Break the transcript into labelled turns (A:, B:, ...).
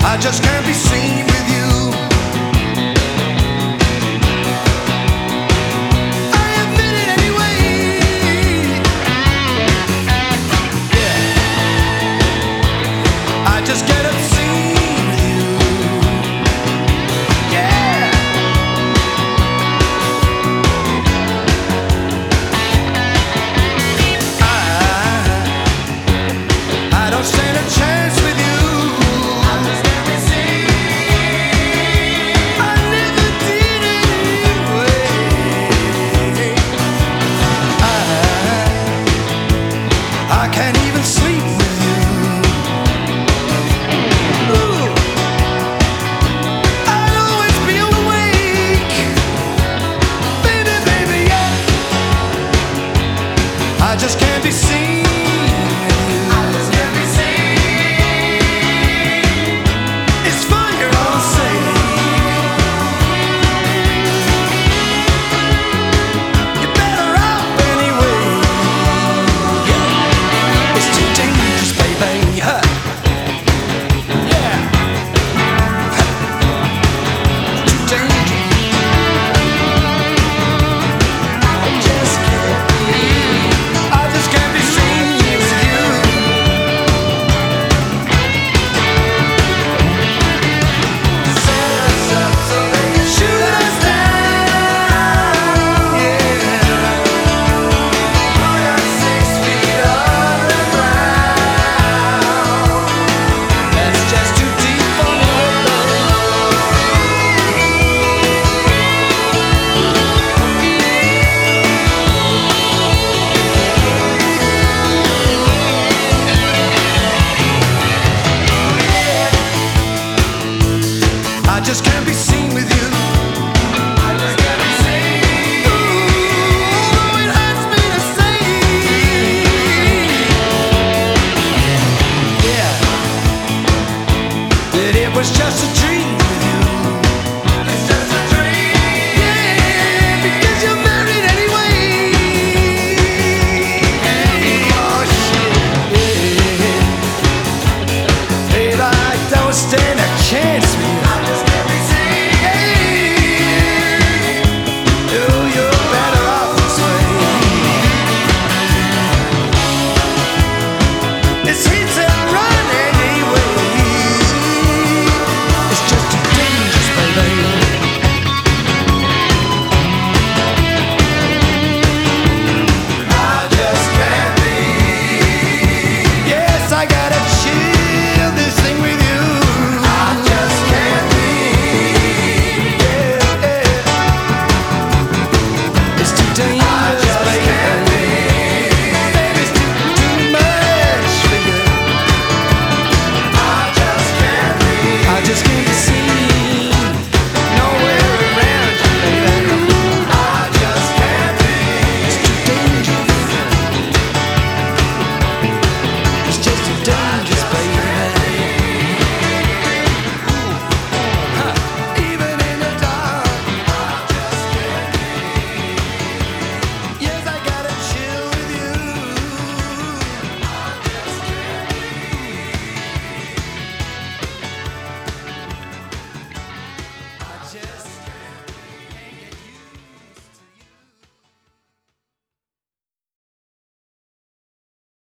A: I just can't be seen with you. I admit it anyway. Yeah, I just get obscene with you. Yeah, I don't stand a chance with you. I can't even sleep with you. Ooh, I'd always be awake. Baby, baby, yeah. I just can't be seen with you. I just can't be seen. It's for your own sake. You're better off anyway. It's too dangerous, baby. Yeah. Too dangerous. I just can't be seen with you. Shoot us down, yeah. Put us 6 feet underground. That's just too deep for me, I just can't be seen with you. I just can't be seen. Ooh, it hurts me to say. Yeah, that it was just a